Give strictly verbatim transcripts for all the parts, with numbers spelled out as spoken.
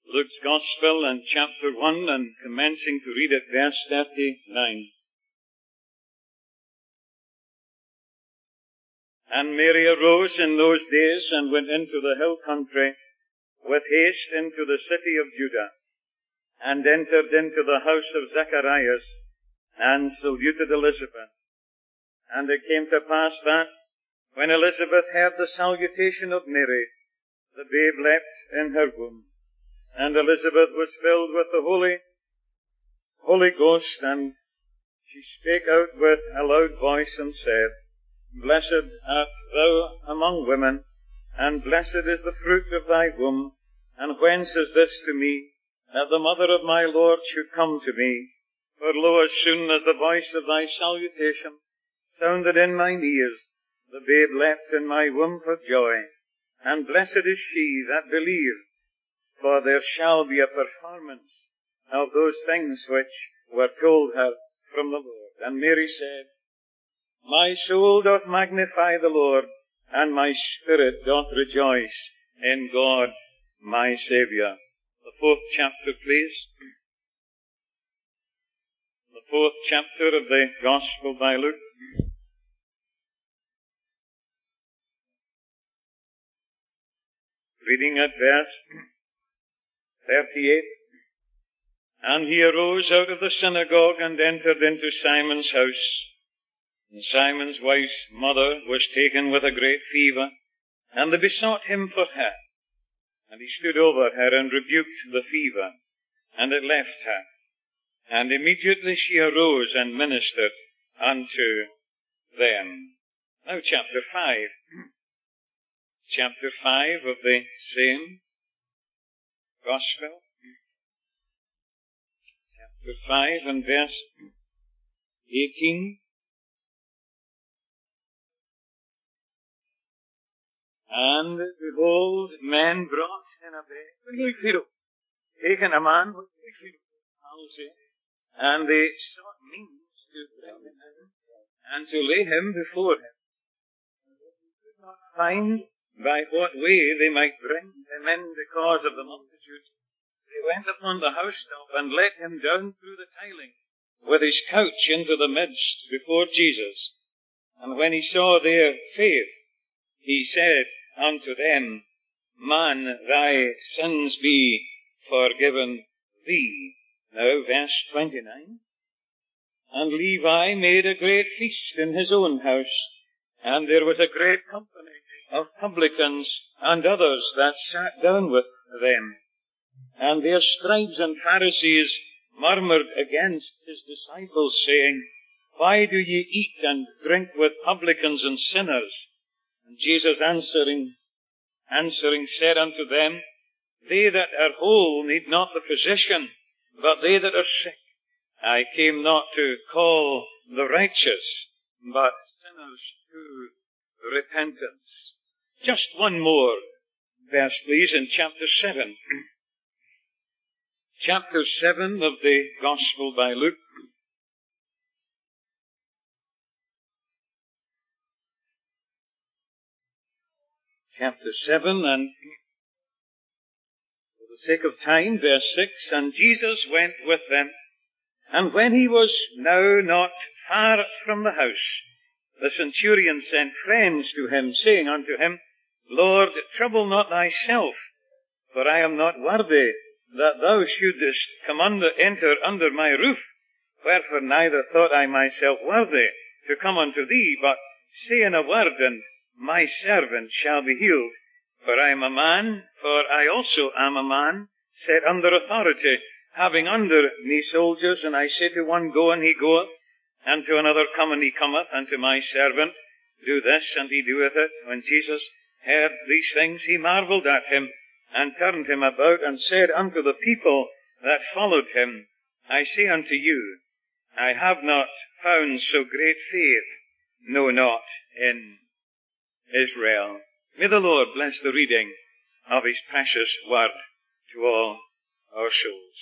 Luke's Gospel and chapter one, and commencing to read at verse thirty-nine. And Mary arose in those days and went into the hill country with haste into the city of Judah, and entered into the house of Zacharias, and saluted Elizabeth. And it came to pass that, when Elizabeth heard the salutation of Mary, the babe leapt in her womb. And Elizabeth was filled with the Holy, Holy Ghost, and she spake out with a loud voice, and said, Blessed art thou among women, and blessed is the fruit of thy womb. And whence is this to me, that the mother of my Lord should come to me? For lo, as soon as the voice of thy salutation sounded in mine ears, the babe leapt in my womb for joy. And blessed is she that believed, for there shall be a performance of those things which were told her from the Lord. And Mary said, My soul doth magnify the Lord, and my spirit doth rejoice in God my Saviour. The fourth chapter, please. The fourth chapter of the Gospel by Luke. Reading at verse thirty-eight. And he arose out of the synagogue and entered into Simon's house. And Simon's wife's mother was taken with a great fever, and they besought him for her. And he stood over her and rebuked the fever, and it left her. And immediately she arose and ministered unto them. Now chapter five. Chapter five of the same Gospel. Chapter five and verse eighteen. And behold, men brought in a bed, taken a man with palsy, and they sought means to bring him in, and to lay him before him. They could not find by what way they might bring him in because of the multitude. They went upon the housetop and let him down through the tiling with his couch into the midst before Jesus. And when he saw their faith, he said unto them, Man, thy sins be forgiven thee. Now verse twenty-nine. And Levi made a great feast in his own house, and there was a great company of publicans and others that sat down with them. And their scribes and Pharisees murmured against his disciples, saying, Why do ye eat and drink with publicans and sinners? And Jesus answering, answering said unto them, They that are whole need not the physician, but they that are sick. I came not to call the righteous, but sinners to repentance. Just one more verse, please, in chapter seven. Chapter seven of the Gospel by Luke. Chapter seven, and for the sake of time, verse six. And Jesus went with them, and when he was now not far from the house, the centurion sent friends to him, saying unto him, Lord, trouble not thyself, for I am not worthy that thou shouldest come under, enter under my roof. Wherefore neither thought I myself worthy to come unto thee, but say in a word, and my servant shall be healed. For I am a man, for I also am a man, set under authority, having under me soldiers, and I say to one, Go, and he goeth, and to another, Come, and he cometh, and to my servant, Do this, and he doeth it. When Jesus heard these things, he marveled at him, and turned him about, and said unto the people that followed him, I say unto you, I have not found so great faith, no, not in Israel. May the Lord bless the reading of his precious word to all our souls.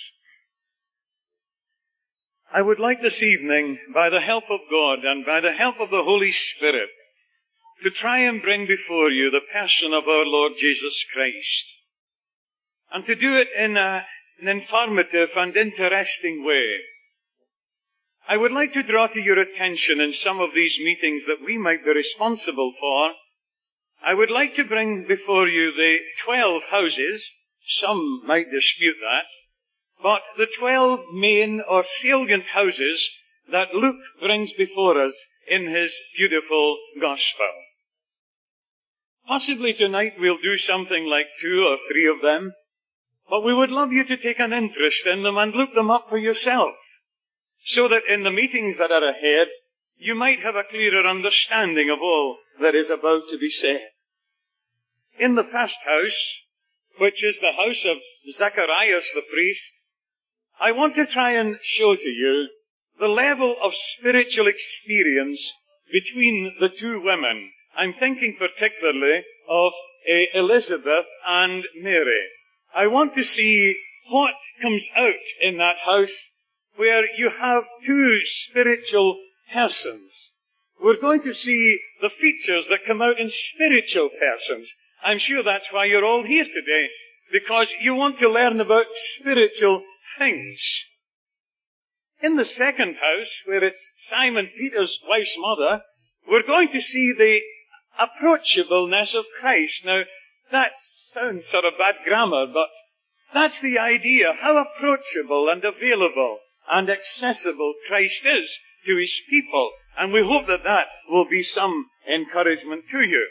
I would like this evening, by the help of God and by the help of the Holy Spirit, to try and bring before you the person of our Lord Jesus Christ. and to do it in a, an informative and interesting way. I would like to draw to your attention in some of these meetings that we might be responsible for. I would like to bring before you the twelve houses. Some might dispute that. But the twelve main or salient houses that Luke brings before us in his beautiful gospel. Possibly tonight we'll do something like two or three of them, but we would love you to take an interest in them and look them up for yourself, so that in the meetings that are ahead, you might have a clearer understanding of all that is about to be said. In the first house, which is the house of Zacharias the priest, I want to try and show to you the level of spiritual experience between the two women. I'm thinking particularly of uh, Elizabeth and Mary. I want to see what comes out in that house where you have two spiritual persons. We're going to see the features that come out in spiritual persons. I'm sure that's why you're all here today, because you want to learn about spiritual things. In the second house, where it's Simon Peter's wife's mother, we're going to see the approachableness of Christ. Now, that sounds sort of bad grammar, but that's the idea, how approachable and available and accessible Christ is to his people. And we hope that that will be some encouragement to you.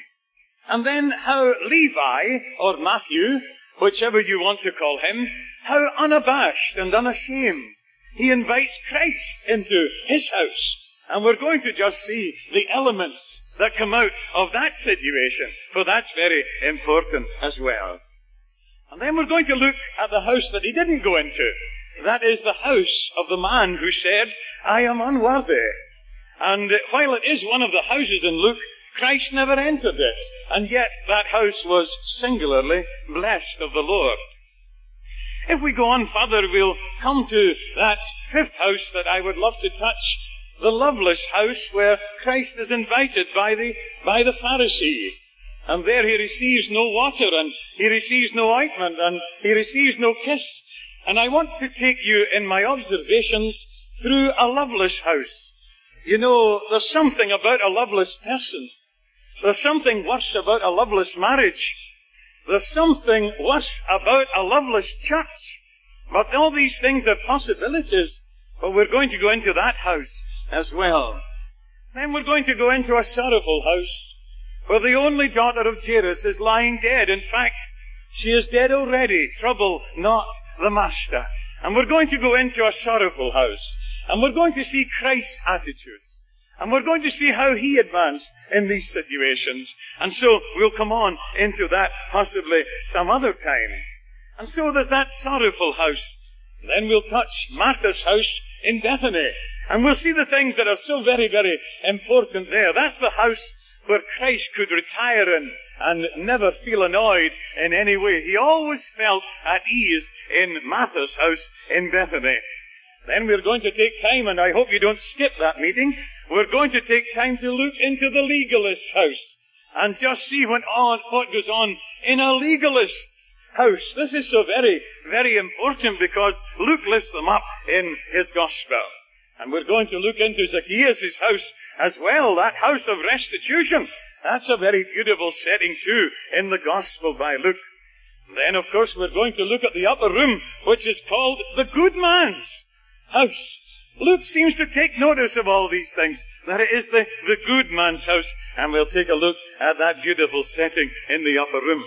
And then how Levi, or Matthew, whichever you want to call him, how unabashed and unashamed he invites Christ into his house. And we're going to just see the elements that come out of that situation, for that's very important as well. And then we're going to look at the house that he didn't go into. That is the house of the man who said, I am unworthy. And while it is one of the houses in Luke, Christ never entered it. And yet that house was singularly blessed of the Lord. If we go on further, we'll come to that fifth house that I would love to touch, the loveless house where Christ is invited by the, by the Pharisee. And there he receives no water, and he receives no ointment, and he receives no kiss. And I want to take you in my observations through a loveless house. You know, there's something about a loveless person. There's something worse about a loveless marriage. There's something worse about a loveless church. But all these things are possibilities. But we're going to go into that house as well. Then we're going to go into a sorrowful house where the only daughter of Jairus is lying dead. In fact, she is dead already. Trouble not the master. And we're going to go into a sorrowful house. And we're going to see Christ's attitudes. And we're going to see how he advanced in these situations. And so we'll come on into that possibly some other time. And so there's that sorrowful house. Then we'll touch Martha's house in Bethany. And we'll see the things that are so very, very important there. That's the house where Christ could retire in and never feel annoyed in any way. He always felt at ease in Martha's house in Bethany. Then we're going to take time, and I hope you don't skip that meeting, we're going to take time to look into the legalist's house and just see what, on, what goes on in a legalist's house. This is so very, very important because Luke lifts them up in his gospel. And we're going to look into Zacchaeus' house as well, that house of restitution. That's a very beautiful setting too in the gospel by Luke. Then, of course, we're going to look at the upper room, which is called the good man's house. Luke seems to take notice of all these things, that it is the, the good man's house, and we'll take a look at that beautiful setting in the upper room.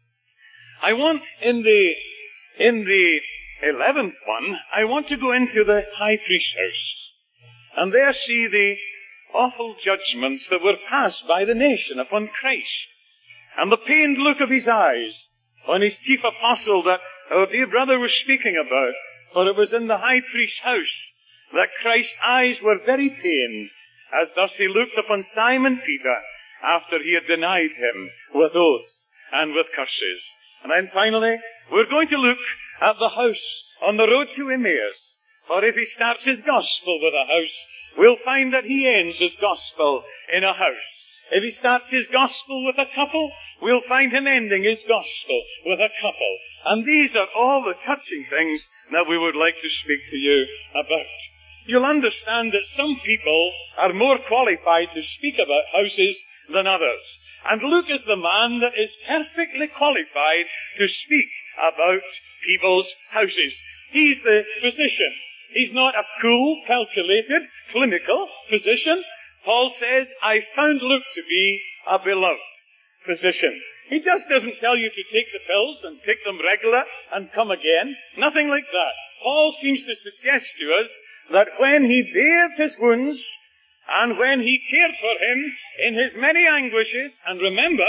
I want, in the, in the eleventh one, I want to go into the high priest's house, and there see the awful judgments that were passed by the nation upon Christ, and the pained look of his eyes on his chief apostle that our dear brother was speaking about, for it was in the high priest's house that Christ's eyes were very pained, as thus he looked upon Simon Peter after he had denied him with oaths and with curses. And then finally, we're going to look at the house on the road to Emmaus, for if he starts his gospel with a house, we'll find that he ends his gospel in a house. If he starts his gospel with a couple, we'll find him ending his gospel with a couple. And these are all the touching things that we would like to speak to you about. You'll understand that some people are more qualified to speak about houses than others. And Luke is the man that is perfectly qualified to speak about people's houses. He's the physician. He's not a cool, calculated, clinical physician. Paul says, I found Luke to be a beloved physician. He just doesn't tell you to take the pills and take them regular and come again. Nothing like that. Paul seems to suggest to us that when he bathed his wounds and when he cared for him in his many anguishes, and remember,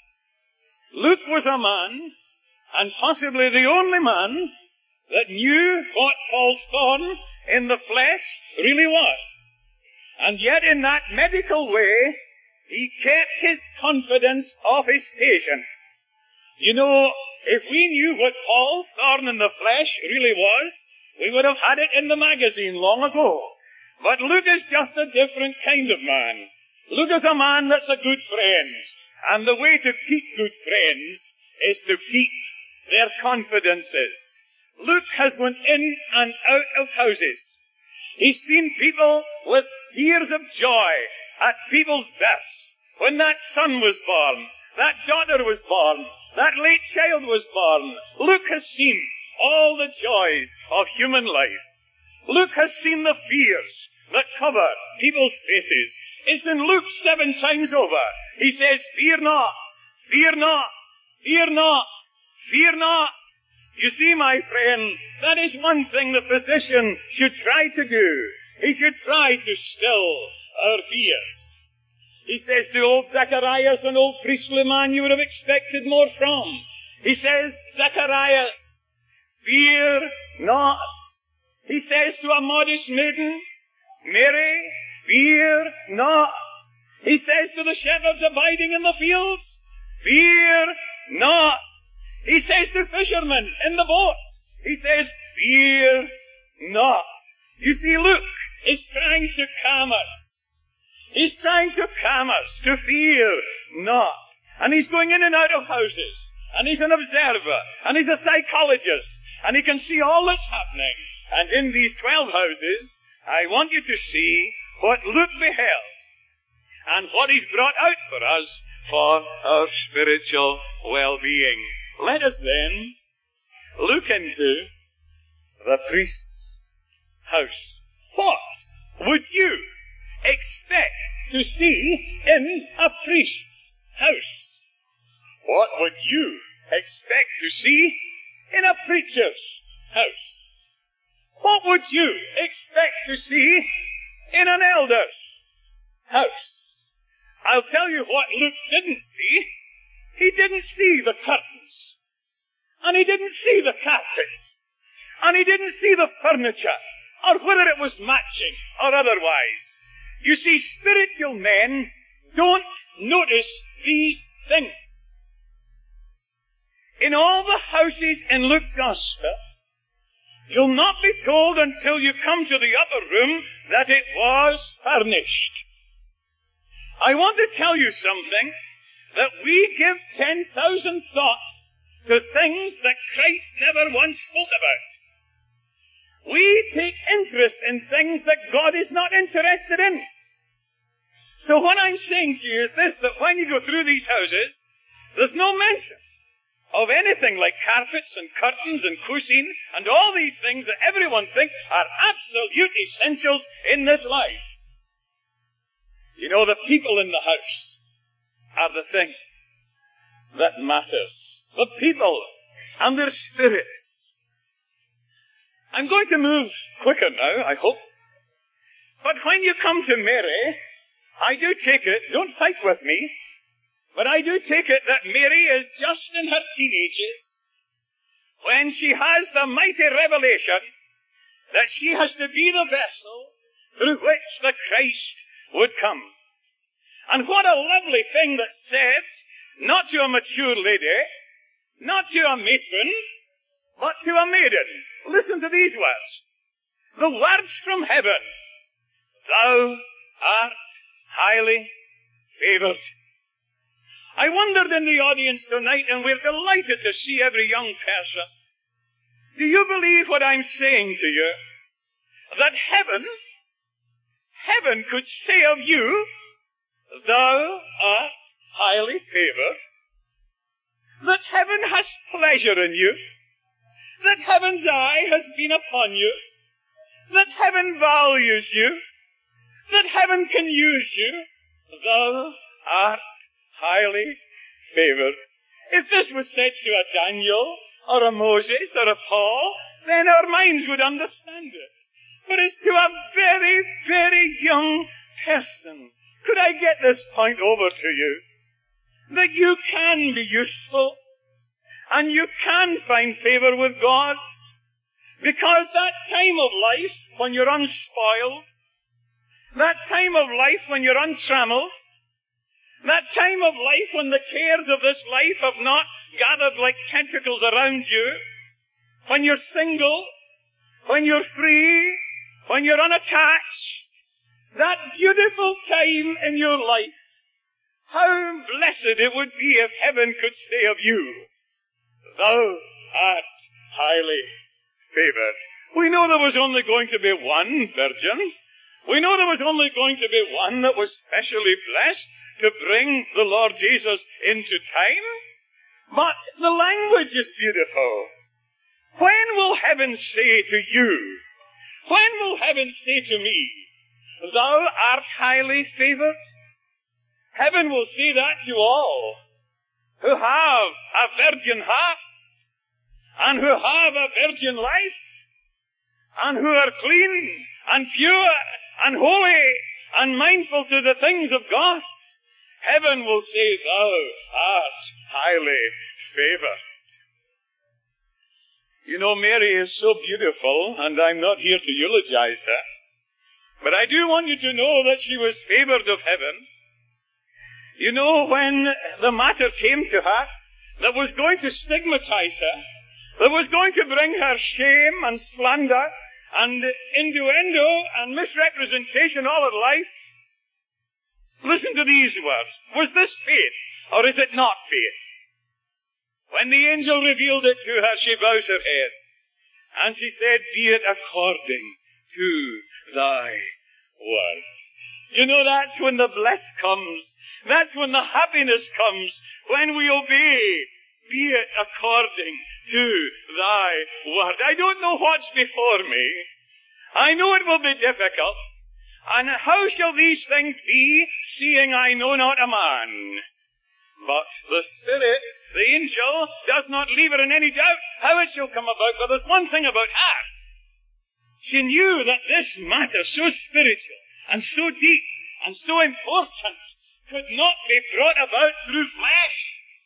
Luke was a man, and possibly the only man, that knew what Paul's thorn in the flesh really was. And yet in that medical way, he kept his confidence of his patient. You know, if we knew what Paul's thorn in the flesh really was, we would have had it in the magazine long ago. But Luke is just a different kind of man. Luke is a man that's a good friend. And the way to keep good friends is to keep their confidences. Luke has went in and out of houses. He's seen people with tears of joy at people's births. When that son was born, that daughter was born, that late child was born. Luke has seen all the joys of human life. Luke has seen the fears that cover people's faces. It's in Luke seven times over. He says, fear not, fear not, fear not, fear not. You see, my friend, that is one thing the physician should try to do. He should try to still our fears. He says to old Zacharias, an old priestly man you would have expected more from. He says, Zacharias, fear not. He says to a modest maiden, Mary, fear not. He says to the shepherds abiding in the fields, fear not. He says to fishermen in the boat, he says, fear not. You see, Luke is trying to calm us. He's trying to calm us, to fear not. And he's going in and out of houses. And he's an observer. And he's a psychologist. And he can see all that's happening. And in these twelve houses, I want you to see what Luke beheld. And what he's brought out for us for our spiritual well-being. Let us then look into the priest's house. What would you expect to see in a priest's house? What would you expect to see in a preacher's house? What would you expect to see in an elder's house? I'll tell you what Luke didn't see. He didn't see the curtains. And he didn't see the carpets. And he didn't see the furniture, or whether it was matching or otherwise. You see, spiritual men don't notice these things. In all the houses in Luke's Gospel, you'll not be told until you come to the upper room that it was furnished. I want to tell you something, that we give ten thousand thoughts to things that Christ never once spoke about. We take interest in things that God is not interested in. So what I'm saying to you is this, that when you go through these houses, there's no mention of anything like carpets and curtains and cuisine and all these things that everyone thinks are absolute essentials in this life. You know, the people in the house are the thing that matters. The people and their spirits. I'm going to move quicker now, I hope. But when you come to Mary, I do take it, don't fight with me, but I do take it that Mary is just in her teenagers when she has the mighty revelation that she has to be the vessel through which the Christ would come. And what a lovely thing that's said, not to a mature lady, not to a matron, but to a maiden. Listen to these words. The words from heaven. Thou art highly favored. I wondered in the audience tonight, and we're delighted to see every young person. Do you believe what I'm saying to you? That heaven, heaven could say of you, thou art highly favored. That heaven has pleasure in you. That heaven's eye has been upon you. That heaven values you. That heaven can use you. Thou art highly favored. If this was said to a Daniel, or a Moses, or a Paul, then our minds would understand it. But it's to a very, very young person. Could I get this point over to you? That you can be useful, and you can find favor with God, because that time of life when you're unspoiled, that time of life when you're untrammeled, that time of life when the cares of this life have not gathered like tentacles around you, when you're single, when you're free, when you're unattached, that beautiful time in your life, how blessed it would be if heaven could say of you, thou art highly favored. We know there was only going to be one virgin. We know there was only going to be one that was specially blessed to bring the Lord Jesus into time. But the language is beautiful. When will heaven say to you, when will heaven say to me, thou art highly favored? Heaven will say that to all who have a virgin heart, and who have a virgin life, and who are clean and pure and holy and mindful to the things of God. Heaven will say, thou art highly favored. You know, Mary is so beautiful, and I'm not here to eulogize her, but I do want you to know that she was favored of heaven. You know, when the matter came to her that was going to stigmatize her, that was going to bring her shame and slander and innuendo and misrepresentation all her life, listen to these words. Was this faith, or is it not faith? When the angel revealed it to her, she bows her head, and she said, be it according to thy word. You know, that's when the bless comes. That's when the happiness comes, when we obey. Be it according to thy word. I don't know what's before me. I know it will be difficult. And how shall these things be, seeing I know not a man? But the Spirit, the angel, does not leave her in any doubt how it shall come about. But there's one thing about her. She knew that this matter, so spiritual and so deep and so important, could not be brought about through flesh.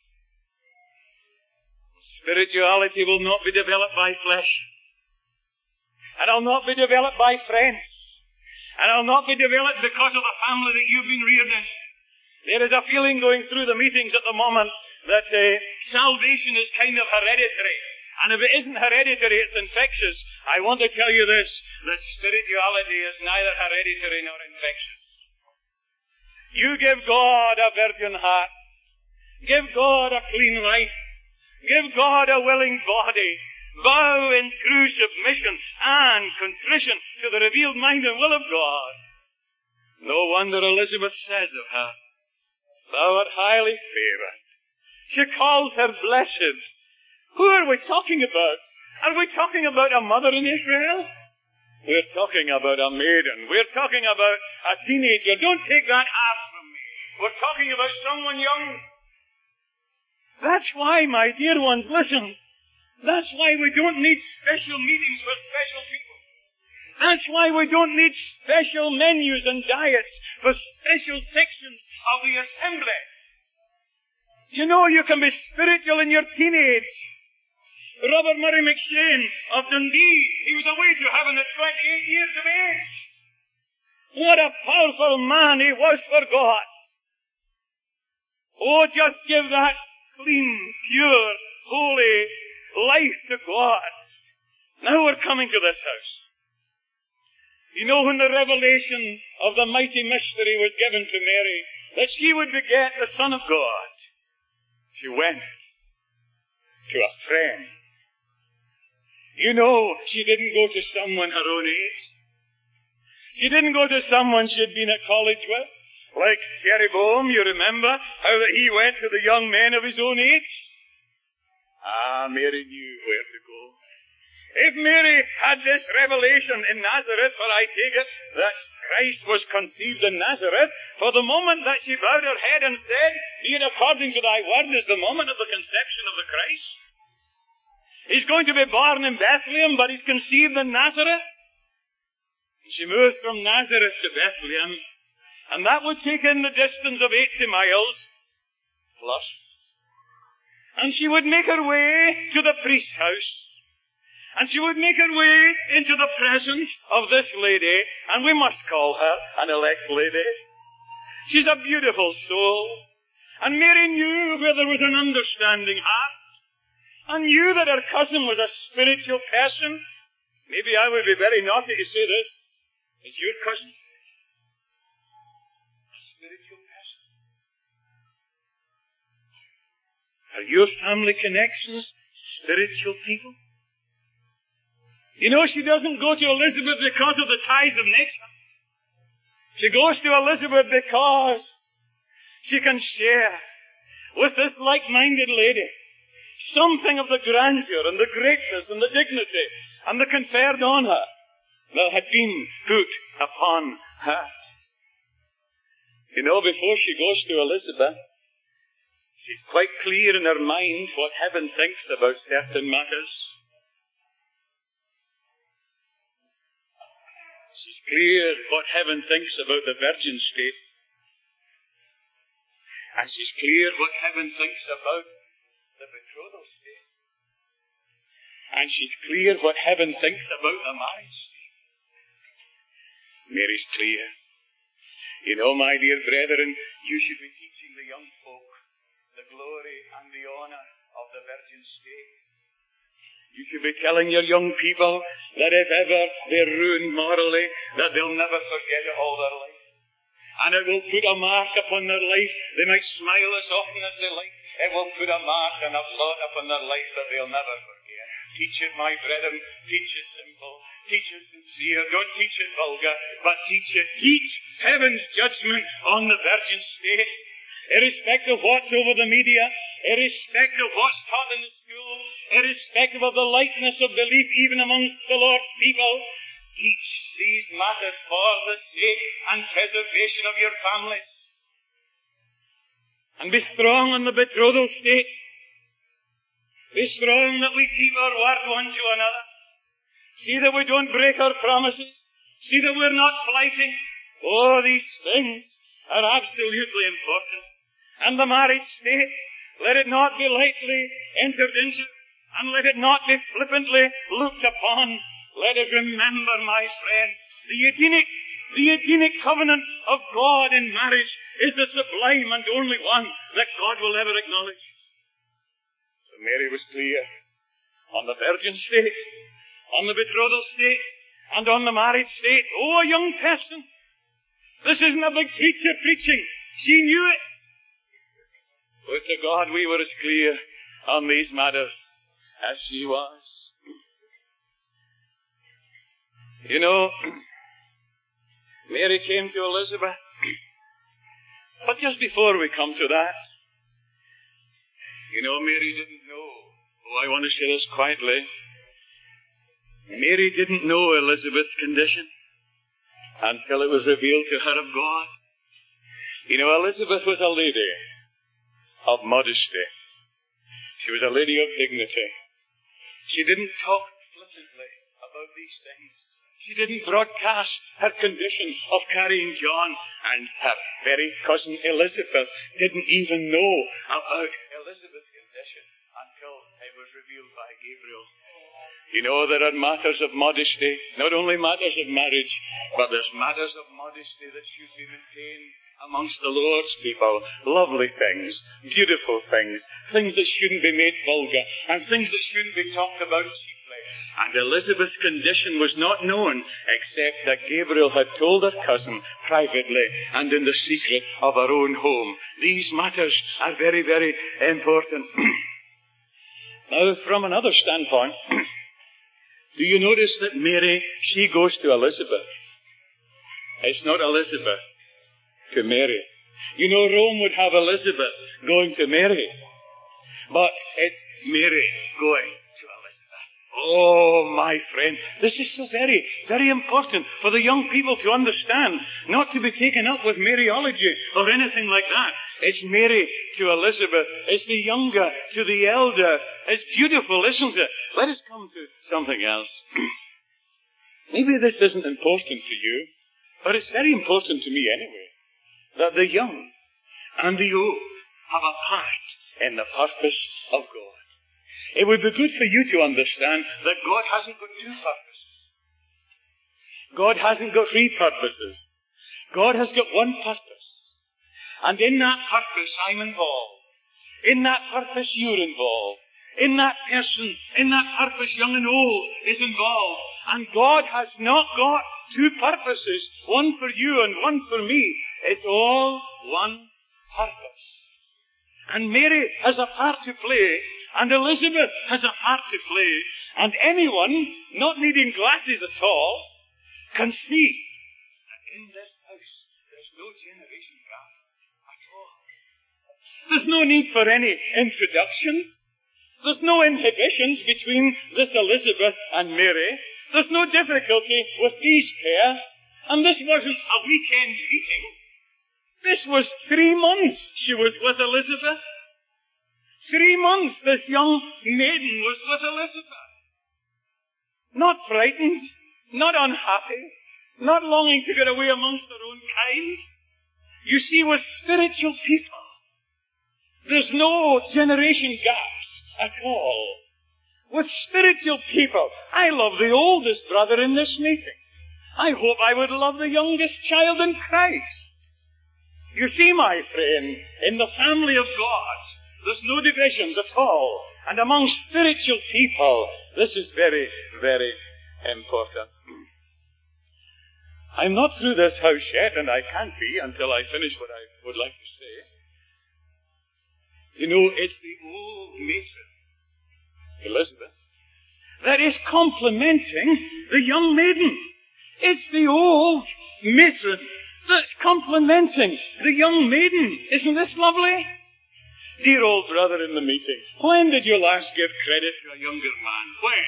Spirituality will not be developed by flesh. And it'll not be developed by friends. And it'll not be developed because of the family that you've been reared in. There is a feeling going through the meetings at the moment that uh, salvation is kind of hereditary. And if it isn't hereditary, it's infectious. I want to tell you this, that spirituality is neither hereditary nor infectious. You give God a virgin heart. Give God a clean life. Give God a willing body. Bow in true submission and contrition to the revealed mind and will of God. No wonder Elizabeth says of her, thou art highly favored. She calls her blessed. Who are we talking about? Are we talking about a mother in Israel? We're talking about a maiden. We're talking about a teenager. Don't take that half from me. We're talking about someone young. That's why, my dear ones, listen. That's why we don't need special meetings for special people. That's why we don't need special menus and diets for special sections of the assembly. You know, you can be spiritual in your teenage. Robert Murray McShane of Dundee, he was away to heaven at twenty-eight years of age. What a powerful man he was for God. Oh, just give that clean, pure, holy life to God. Now we're coming to this house. You know, when the revelation of the mighty mystery was given to Mary, that she would beget the Son of God, she went to a friend. You know, she didn't go to someone her own age. She didn't go to someone she had been at college with. Like Jeroboam, you remember how that he went to the young men of his own age? Ah, Mary knew where to go. If Mary had this revelation in Nazareth, for I take it that Christ was conceived in Nazareth, for the moment that she bowed her head and said, "Be it according to thy word," is the moment of the conception of the Christ. He's going to be born in Bethlehem, but he's conceived in Nazareth. She moves from Nazareth to Bethlehem, and that would take in the distance of eighty miles plus. And she would make her way to the priest's house. And she would make her way into the presence of this lady, and we must call her an elect lady. She's a beautiful soul. And Mary knew where there was an understanding heart, and knew that her cousin was a spiritual person. Maybe I would be very naughty to say this. Is your cousin a spiritual person? Are your family connections spiritual people? You know, she doesn't go to Elizabeth because of the ties of nature. She goes to Elizabeth because she can share with this like-minded lady something of the grandeur and the greatness and the dignity and the conferred on her that had been put upon her. You know, before she goes to Elizabeth, she's quite clear in her mind what heaven thinks about certain matters. She's clear what heaven thinks about the virgin state. And she's clear what heaven thinks about the betrothal state. And she's clear what heaven thinks about the marriage state. Mary's clear. You know, my dear brethren, you should be teaching the young folk the glory and the honor of the virgin state. You should be telling your young people that if ever they're ruined morally, that they'll never forget it all their life. And it will put a mark upon their life. They might smile as often as they like. It will put a mark and a blot upon their life that they'll never forget. Teach it, my brethren. Teach it simple. Teach it sincere. Don't teach it vulgar, but teach it. Teach heaven's judgment on the virgin state. Irrespective of what's over the media, irrespective of what's taught in the school, irrespective of the lightness of belief even amongst the Lord's people, teach these matters for the sake and preservation of your families. And be strong in the betrothal state. Be strong that we keep our word one to another. See that we don't break our promises. See that we're not flighting. Oh, these things are absolutely important. And the marriage state, let it not be lightly entered into, and let it not be flippantly looked upon. Let us remember, my friend, the Edenic, the Edenic covenant of God in marriage is the sublime and only one that God will ever acknowledge. So Mary was clear on the virgin state, on the betrothal state, and on the marriage state. Oh, a young person, this isn't a big teacher preaching. She knew it. But to God we were as clear on these matters as she was. You know, Mary came to Elizabeth. But just before we come to that, you know, Mary didn't know. Oh, I want to say this quietly. Mary didn't know Elizabeth's condition until it was revealed to her of God. You know, Elizabeth was a lady of modesty. She was a lady of dignity. She didn't talk flippantly about these things. She didn't broadcast her condition of carrying John, and her very cousin Elizabeth didn't even know about Elizabeth's condition until it was revealed by Gabriel. You know, there are matters of modesty, not only matters of marriage, but there's matters of modesty that should be maintained amongst the Lord's people. Lovely things, beautiful things, things that shouldn't be made vulgar, and things that shouldn't be talked about cheaply. And Elizabeth's condition was not known, except that Gabriel had told her cousin privately and in the secret of her own home. These matters are very, very important. Now, from another standpoint, do you notice that Mary, she goes to Elizabeth? It's not Elizabeth to Mary. You know, Rome would have Elizabeth going to Mary, but it's Mary going to Elizabeth. Oh, my friend, this is so very, very important for the young people to understand, not to be taken up with Mariology or anything like that. It's Mary to Elizabeth. It's the younger to the elder. It's beautiful, isn't it? Let us come to something else. Maybe this isn't important to you, but it's very important to me anyway, that the young and the old have a part in the purpose of God. It would be good for you to understand that God hasn't got two purposes. God hasn't got three purposes. God has got one purpose. And in that purpose, I'm involved. In that purpose, you're involved. In that person, in that purpose, young and old is involved. And God has not got two purposes, one for you and one for me. It's all one purpose. And Mary has a part to play, and Elizabeth has a part to play, and anyone, not needing glasses at all, can see that in this house there's no generation gap at all. There's no need for any introductions. There's no inhibitions between this Elizabeth and Mary. There's no difficulty with these pair. And this wasn't a weekend meeting. This was three months she was with Elizabeth. Three months this young maiden was with Elizabeth. Not frightened, not unhappy, not longing to get away amongst her own kind. You see, with spiritual people, there's no generation gaps at all. With spiritual people, I love the oldest brother in this meeting. I hope I would love the youngest child in Christ. You see, my friend, in the family of God, there's no divisions at all. And among spiritual people, this is very, very important. I'm not through this house yet, and I can't be until I finish what I would like to say. You know, it's the old matron, Elizabeth, that is complimenting the young maiden. It's the old matron that's complimenting the young maiden. Isn't this lovely? Dear old brother in the meeting, when did you last give credit to a younger man? When?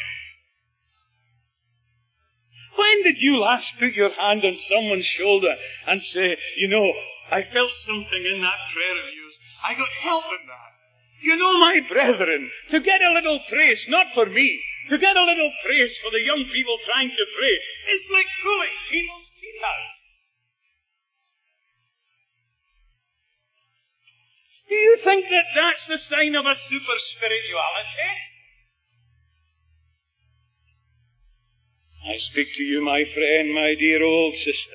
When did you last put your hand on someone's shoulder and say, you know, I felt something in that prayer of yours. I got help in that. You know, my brethren, to get a little praise, not for me, to get a little praise for the young people trying to pray, it's like pulling people's teeth out. Do you think that that's the sign of a super spirituality? I speak to you, my friend, my dear old sister,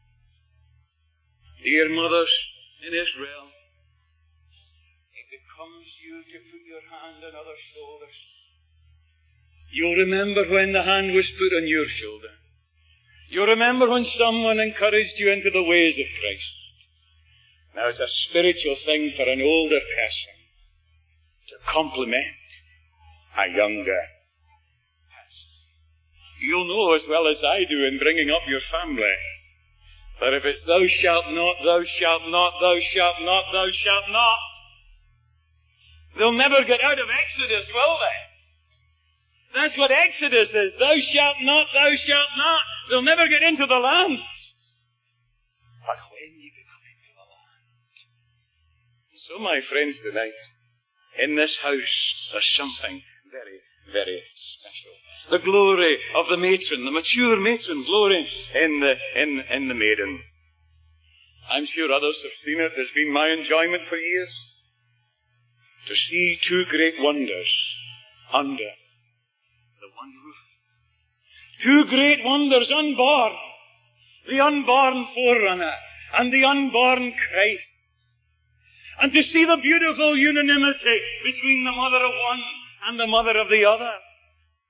dear mothers in Israel. It becomes you to put your hand on other shoulders. You'll remember when the hand was put on your shoulder. You'll remember when someone encouraged you into the ways of Christ. Now, it's a spiritual thing for an older person to compliment a younger person. You'll know as well as I do in bringing up your family that if it's thou shalt not, thou shalt not, thou shalt not, thou shalt not, they'll never get out of Exodus, will they? That's what Exodus is. Thou shalt not, thou shalt not. They'll never get into the land. But when you become into the land. So, my friends, tonight, in this house, there's something very, very special. The glory of the matron, the mature matron, glory in the, in, in the maiden. I'm sure others have seen it. It's been my enjoyment for years to see two great wonders under the one roof. Two great wonders unborn. The unborn forerunner and the unborn Christ. And to see the beautiful unanimity between the mother of one and the mother of the other.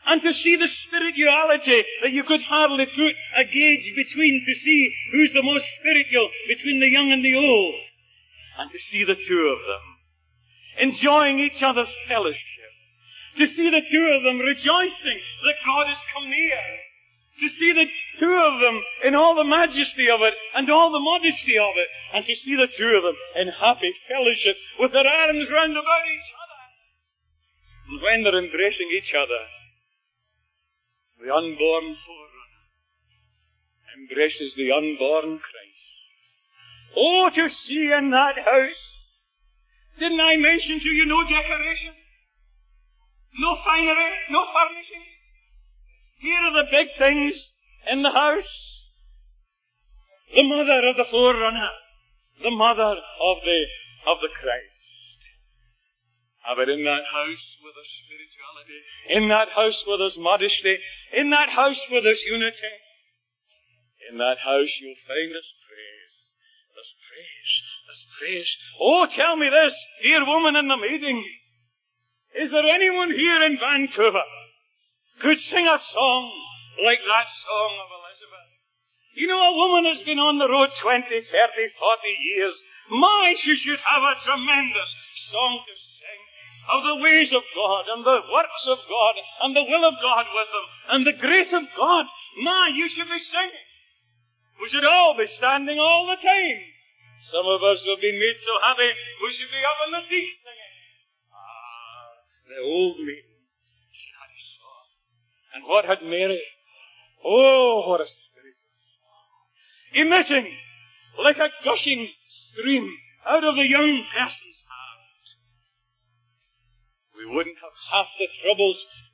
And to see the spirituality that you could hardly put a gauge between to see who's the most spiritual between the young and the old. And to see the two of them enjoying each other's fellowship. To see the two of them rejoicing that God has come near. To see the two of them in all the majesty of it and all the modesty of it. And to see the two of them in happy fellowship with their arms round about each other. And when they're embracing each other, the unborn forerunner embraces the unborn Christ. Oh, to see in that house, didn't I mention to you no decoration? No finery, no furnishing? Here are the big things in the house. The mother of the forerunner, the mother of the, of the Christ. But in that house where there's spirituality, in that house where there's modesty, in that house where there's unity, in that house you'll find there's praise. There's praise. There's praise. Oh, tell me this, dear woman in the meeting. Is there anyone here in Vancouver could sing a song like that song of Elizabeth? You know, a woman has been on the road twenty, thirty, forty years. My, she should have a tremendous song to sing of the ways of God and the works of God and the will of God with them and the grace of God. My, you should be singing. We should all be standing all the time. Some of us have been made so happy we should be up in the seat singing. Ah, the old maiden, she had a song. And what had Mary? Oh, what a spiritual song. Emitting like a gushing stream out of the young person's heart. We wouldn't have half the troubles